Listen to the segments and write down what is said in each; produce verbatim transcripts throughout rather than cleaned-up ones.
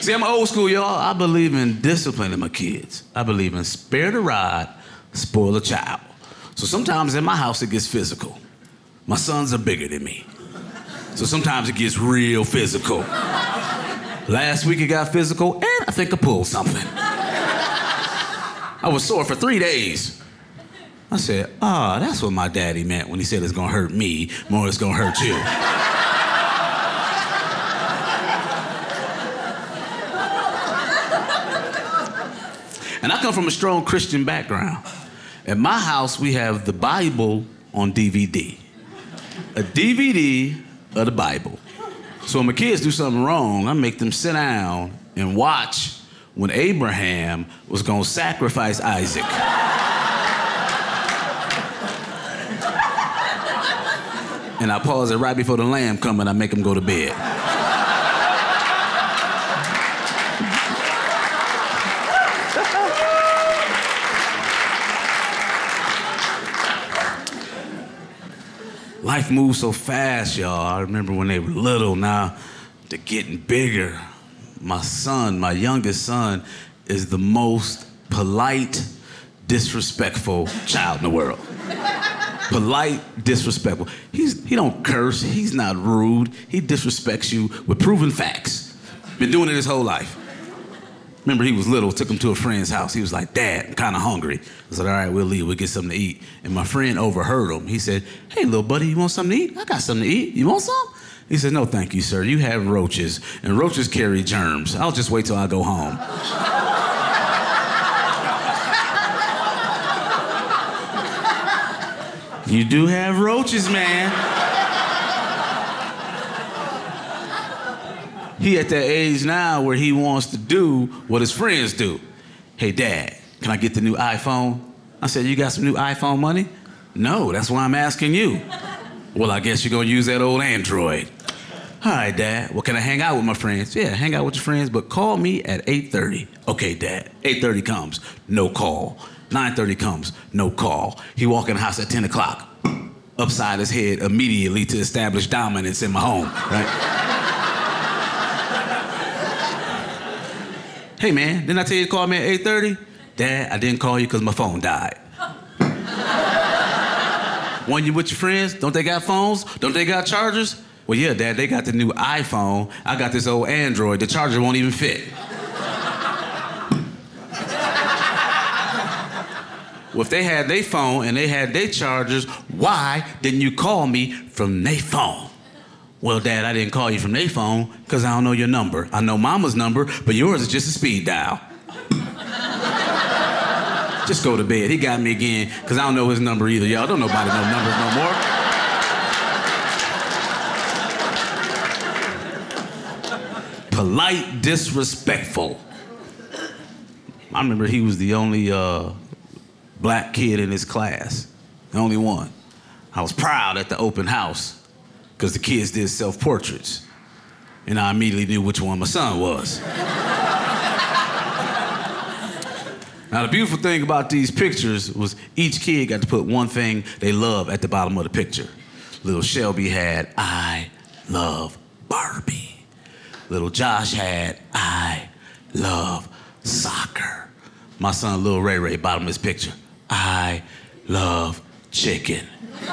See, I'm old school, y'all. I believe in disciplining my kids. I believe in spare the rod, spoil a child. So sometimes in my house it gets physical. My sons are bigger than me. So sometimes it gets real physical. Last week it got physical, and I think I pulled something. I was sore for three days. I said, ah, oh, that's what my daddy meant when he said it's gonna hurt me more than it's gonna hurt you. And I come from a strong Christian background. At my house, we have the Bible on D V D. A D V D of the Bible. So when my kids do something wrong, I make them sit down and watch when Abraham was gonna sacrifice Isaac. And I pause it right before the lamb come and I make them go to bed. Life moves so fast, y'all. I remember when they were little, now they're getting bigger. My son, my youngest son, is the most polite, disrespectful child in the world. Polite, disrespectful. He's, he don't curse, he's not rude. He disrespects you with proven facts. Been doing it his whole life. Remember, he was little, took him to a friend's house. He was like, Dad, I'm kind of hungry. I said, all right, we'll leave, we'll get something to eat. And my friend overheard him. He said, hey, little buddy, you want something to eat? I got something to eat. You want some? He said, no, thank you, sir. You have roaches, and roaches carry germs. I'll just wait till I go home. You do have roaches, man. He at that age now where he wants to do what his friends do. Hey, Dad, can I get the new iPhone? I said, you got some new iPhone money? No, that's why I'm asking you. Well, I guess you're gonna use that old Android. All right, Dad, well, can I hang out with my friends? Yeah, hang out with your friends, but call me at eight thirty. Okay, Dad, eight thirty comes, no call. nine thirty comes, no call. He walk in the house at ten o'clock, upside his head immediately to establish dominance in my home, right? Hey, man, didn't I tell you to call me at eight thirty? Dad, I didn't call you because my phone died. When you with your friends, don't they got phones? Don't they got chargers? Well, yeah, Dad, they got the new iPhone. I got this old Android. The charger won't even fit. Well, if they had their phone and they had their chargers, why didn't you call me from their phone? Well, Dad, I didn't call you from their phone because I don't know your number. I know Mama's number, but yours is just a speed dial. Just go to bed. He got me again because I don't know his number either. Y'all don't nobody know numbers no more. Polite, disrespectful. I remember he was the only uh, black kid in his class. The only one. I was proud at the open house because the kids did self-portraits. And I immediately knew which one my son was. Now, the beautiful thing about these pictures was each kid got to put one thing they love at the bottom of the picture. Little Shelby had, I love Barbie. Little Josh had, I love soccer. My son, Lil Ray Ray, bottom of his picture, I love chicken.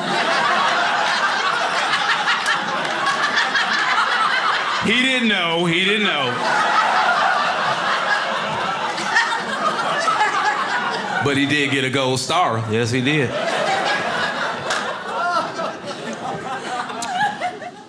He didn't know, he didn't know. But he did get a gold star. Yes, he did.